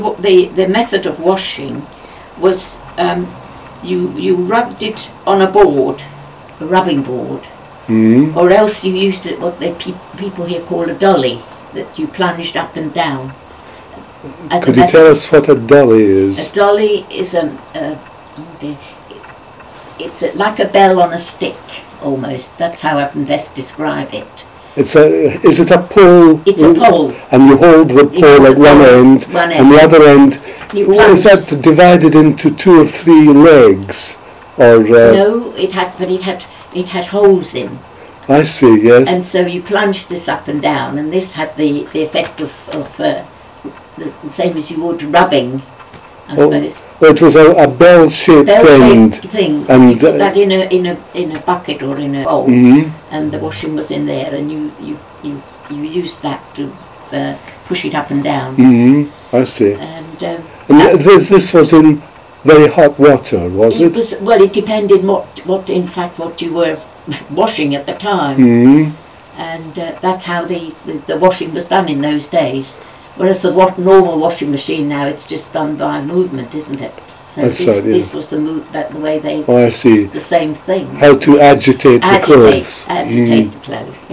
The method of washing was you rubbed it on a board, a rubbing board, or else you used what people here call a dolly, that you plunged up and down. Could you tell us what a dolly is? A dolly is it's like a bell on a stick, almost. That's how I can best describe it. Is it a pole? It's a pole. And you hold the pole at one end, and the other end. Is that divided into 2 or 3 legs? Or no, it had holes in. I see. Yes. And so you plunged this up and down, and this had the effect of the same as you would rubbing, I suppose. It was a bell-shaped thing. And you put that in a bucket or in a bowl, and the washing was in there, and you used that to push it up and down. I see. And this was in very hot water, was it? Well, it depended what you were washing at the time, and that's how the washing was done in those days. Whereas the normal washing machine now, it's just done by movement, isn't it? So this was the way they. Oh, I see. The same thing. How to agitate the clothes. Agitate the clothes.